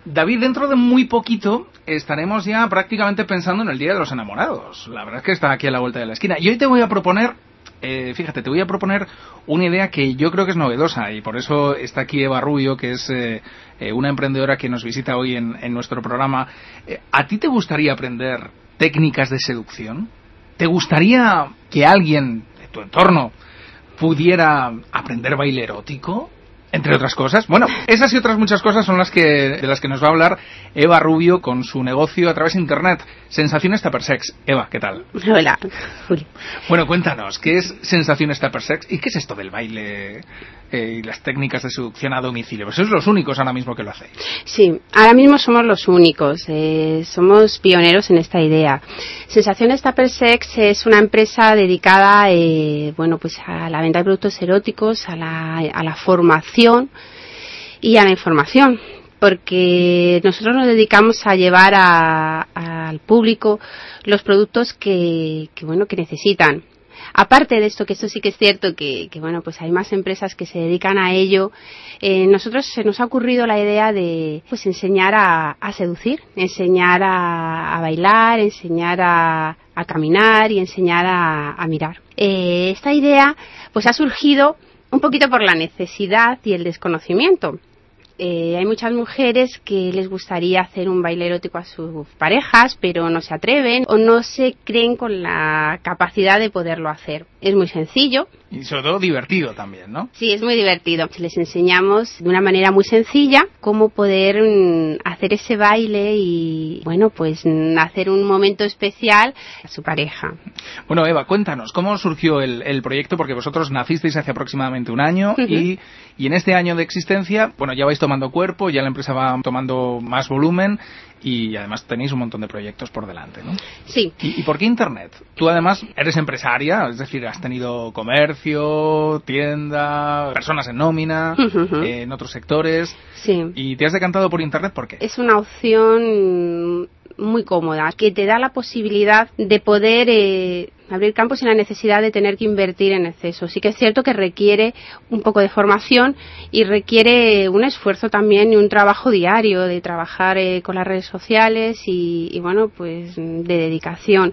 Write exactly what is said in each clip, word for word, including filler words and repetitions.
David, dentro de muy poquito estaremos ya prácticamente pensando en el Día de los Enamorados. La verdad es que está aquí a la vuelta de la esquina. Y hoy te voy a proponer, eh, fíjate, te voy a proponer una idea que yo creo que es novedosa, y por eso está aquí Eva Rubio, que es eh, eh, una emprendedora que nos visita hoy en, en nuestro programa. Eh, ¿A ti te gustaría aprender técnicas de seducción? ¿Te gustaría que alguien de tu entorno pudiera aprender baile erótico? Entre otras cosas. Bueno, esas y otras muchas cosas son las que de las que nos va a hablar Eva Rubio con su negocio a través de internet, Sensaciones Tupper Sex. Eva, ¿qué tal? Hola, Juli. Bueno, cuéntanos, ¿qué es Sensaciones Tupper Sex y qué es esto del baile eh, y las técnicas de seducción a domicilio? Pues sois los únicos ahora mismo que lo hacéis. Sí, ahora mismo somos los únicos, eh, somos pioneros en esta idea. Sensaciones Tupper Sex es una empresa dedicada, eh, bueno, pues a la venta de productos eróticos, a la, a la formación y a la información, porque nosotros nos dedicamos a llevar a, a, al público los productos que, que bueno que necesitan. Aparte de esto, que esto sí que es cierto, que, que bueno, pues hay más empresas que se dedican a ello. Eh, nosotros se nos ha ocurrido la idea de pues enseñar a, a seducir, enseñar a, a bailar, enseñar a, a caminar y enseñar a, a mirar. Eh, esta idea pues ha surgido un poquito por la necesidad y el desconocimiento. Eh, hay muchas mujeres que les gustaría hacer un baile erótico a sus parejas, pero no se atreven o no se creen con la capacidad de poderlo hacer. Es muy sencillo. Y sobre todo divertido también, ¿no? Sí, es muy divertido. Les enseñamos de una manera muy sencilla cómo poder mm, hacer ese baile y, bueno, pues mm, hacer un momento especial a su pareja. Bueno, Eva, cuéntanos, ¿cómo surgió el, el proyecto? Porque vosotros nacisteis hace aproximadamente un año uh-huh. y, y en este año de existencia, bueno, ya vais tomando cuerpo, ya la empresa va tomando más volumen y además tenéis un montón de proyectos por delante, ¿no? Sí. ¿Y, y por qué Internet? Tú además eres empresaria, es decir, has tenido comercio, tienda, personas en nómina, uh-huh. eh, en otros sectores. Sí. ¿Y te has decantado por Internet? ¿Por qué? Es una opción muy cómoda, que te da la posibilidad de poder eh, abrir campos sin la necesidad de tener que invertir en exceso. Sí que es cierto que requiere un poco de formación y requiere un esfuerzo también y un trabajo diario de trabajar eh, con las redes sociales y, y bueno, pues de dedicación.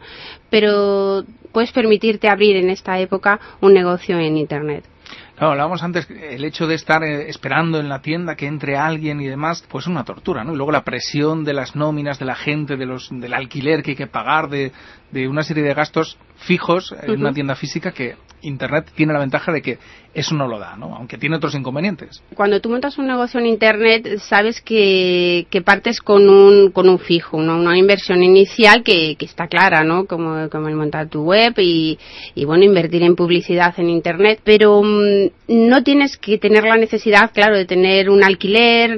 Pero puedes permitirte abrir en esta época un negocio en Internet. Claro, hablábamos antes, el hecho de estar eh, esperando en la tienda que entre alguien y demás, pues es una tortura, ¿no? Y luego la presión de las nóminas, de la gente, de los del alquiler que hay que pagar, de, de una serie de gastos fijos en uh-huh. una tienda física, que Internet tiene la ventaja de que eso no lo da, ¿no? Aunque tiene otros inconvenientes. Cuando tú montas un negocio en Internet, sabes que, que partes con un con un fijo, ¿no? Una inversión inicial que, que está clara, ¿no? Como, como el montar tu web y, y, bueno, invertir en publicidad en Internet, pero um, no tienes que tener la necesidad, claro, de tener un alquiler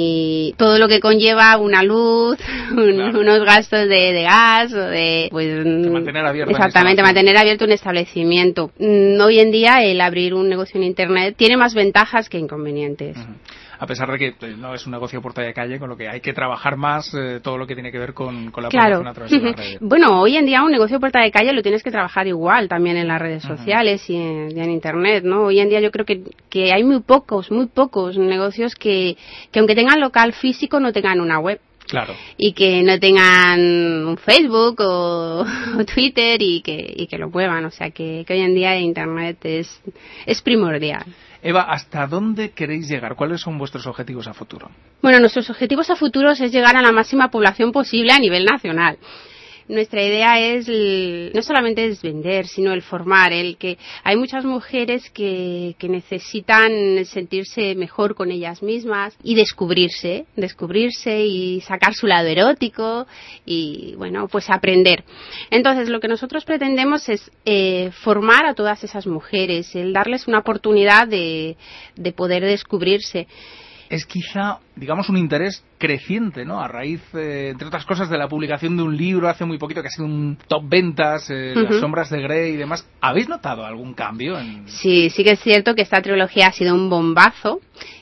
ni todo lo que conlleva una luz, un, claro. unos gastos de, de gas o de... pues de mantener abierto. Exactamente, mantener abierto un establecimiento. Hoy en día el abrir un negocio en Internet tiene más ventajas que inconvenientes. Uh-huh. A pesar de que pues, no es un negocio a puerta de calle, con lo que hay que trabajar más eh, todo lo que tiene que ver con, con la claro. promoción a través uh-huh. de las redes. Bueno, hoy en día un negocio a puerta de calle lo tienes que trabajar igual también en las redes uh-huh. sociales y en, y en Internet, ¿no? Hoy en día yo creo que, que hay muy pocos, muy pocos negocios que, que aunque tengan local físico no tengan una web. Claro. Y que no tengan un Facebook o, o Twitter y que, y que lo muevan. O sea, que, que hoy en día Internet es, es primordial. Eva, ¿hasta dónde queréis llegar? ¿Cuáles son vuestros objetivos a futuro? Bueno, nuestros objetivos a futuro es llegar a la máxima población posible a nivel nacional. Nuestra idea es, no solamente es vender, sino el formar, el que hay muchas mujeres que, que necesitan sentirse mejor con ellas mismas y descubrirse, descubrirse y sacar su lado erótico y, bueno, pues aprender. Entonces, lo que nosotros pretendemos es eh, formar a todas esas mujeres, el darles una oportunidad de, de poder descubrirse. Es quizá, digamos, un interés creciente, ¿no? A raíz, eh, entre otras cosas, de la publicación de un libro hace muy poquito que ha sido un top ventas, eh, uh-huh. Las sombras de Grey y demás. ¿Habéis notado algún cambio? En... Sí, sí que es cierto que esta trilogía ha sido un bombazo.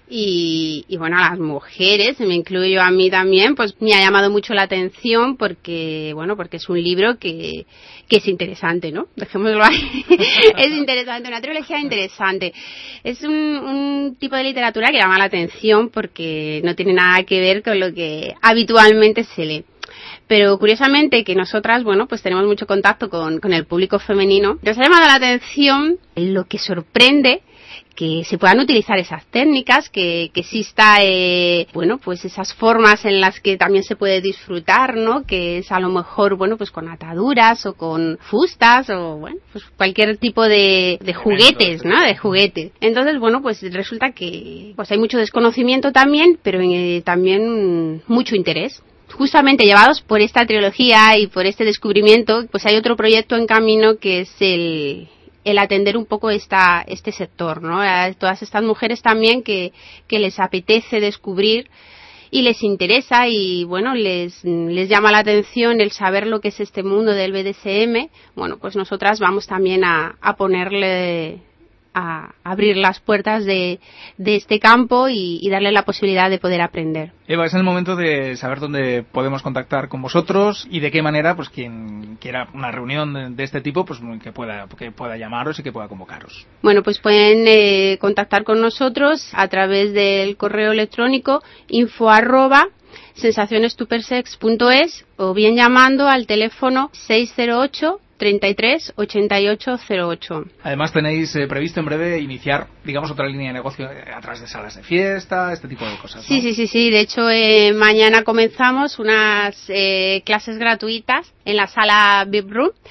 Y, y bueno, a las mujeres, me incluyo a mí también, pues me ha llamado mucho la atención porque, bueno, porque es un libro que, que es interesante, ¿no? Dejémoslo ahí. Es interesante, una trilogía interesante. Es un, un tipo de literatura que llama la atención porque que no tiene nada que ver con lo que habitualmente se lee. Pero curiosamente que nosotras, bueno, pues tenemos mucho contacto con, con el público femenino. Nos ha llamado la atención lo que sorprende que se puedan utilizar esas técnicas, que, que exista, eh, bueno, pues esas formas en las que también se puede disfrutar, ¿no? Que es a lo mejor, bueno, pues con ataduras o con fustas o, bueno, pues cualquier tipo de, de juguetes, ¿no? De juguetes. Entonces, bueno, pues resulta que pues hay mucho desconocimiento también, pero eh, también mucho interés. Justamente llevados por esta trilogía y por este descubrimiento, pues hay otro proyecto en camino que es el... el atender un poco esta, este sector, ¿no? A todas estas mujeres también que, que les apetece descubrir y les interesa y, bueno, les, les llama la atención el saber lo que es este mundo del B D S M. Bueno, pues nosotras vamos también a, a ponerle, a abrir las puertas de, de este campo y, y darle la posibilidad de poder aprender. Eva, es el momento de saber dónde podemos contactar con vosotros y de qué manera, pues quien quiera una reunión de, de este tipo, pues que pueda, que pueda llamaros y que pueda convocaros. Bueno, pues pueden eh, contactar con nosotros a través del correo electrónico info arroba sensaciones tu persex punto es o bien llamando al teléfono seis cero ocho treinta y tres ochenta y ocho cero ocho. Además tenéis eh, previsto en breve iniciar, digamos, otra línea de negocio a través de salas de fiesta, este tipo de cosas, ¿no? Sí, sí, sí, sí. De hecho, eh, mañana comenzamos unas eh, clases gratuitas en la sala V I P Room.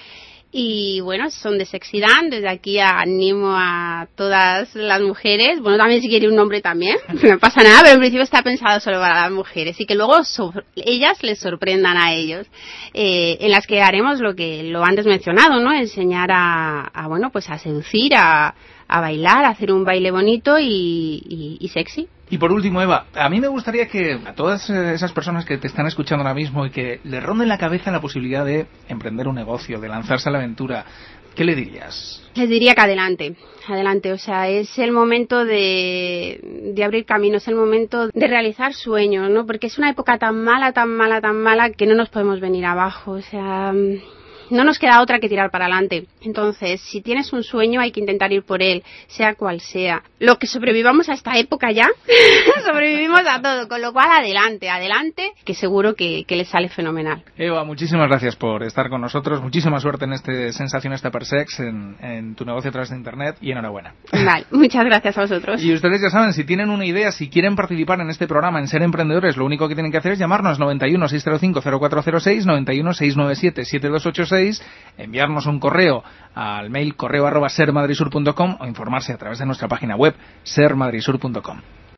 Y bueno, son de Sexy Dance. Desde aquí animo a todas las mujeres, bueno, también si quiere un nombre también, no pasa nada, pero en principio está pensado solo para las mujeres y que luego so- ellas les sorprendan a ellos, eh, en las que haremos lo que lo antes mencionado, ¿no? Enseñar a, a bueno, pues a seducir, a, a bailar, a hacer un baile bonito y, y, y sexy. Y por último, Eva, a mí me gustaría que a todas esas personas que te están escuchando ahora mismo y que les ronde en la cabeza la posibilidad de emprender un negocio, de lanzarse a la aventura, ¿qué le dirías? Les diría que adelante, adelante, o sea, es el momento de, de abrir camino, es el momento de realizar sueños, ¿no? Porque es una época tan mala, tan mala, tan mala que no nos podemos venir abajo, o sea... no nos queda otra que tirar para adelante. Entonces, si tienes un sueño, hay que intentar ir por él, sea cual sea. Lo que sobrevivamos a esta época ya, sobrevivimos a todo, con lo cual adelante, adelante, que seguro que, que les sale fenomenal. Eva, muchísimas gracias por estar con nosotros, muchísima suerte en este Sensaciones Tu Persex, en, en tu negocio a través de internet, y enhorabuena. Vale, muchas gracias a vosotros. Y ustedes ya saben, si tienen una idea, si quieren participar en este programa, en Ser Emprendedores, lo único que tienen que hacer es llamarnos noventa y uno, seiscientos cinco, cero cuatro cero seis, noventa y uno, seiscientos noventa y siete, siete dos ocho seis, enviarnos un correo al mail correo arroba sermadrisur punto com o informarse a través de nuestra página web ser madrisur punto com.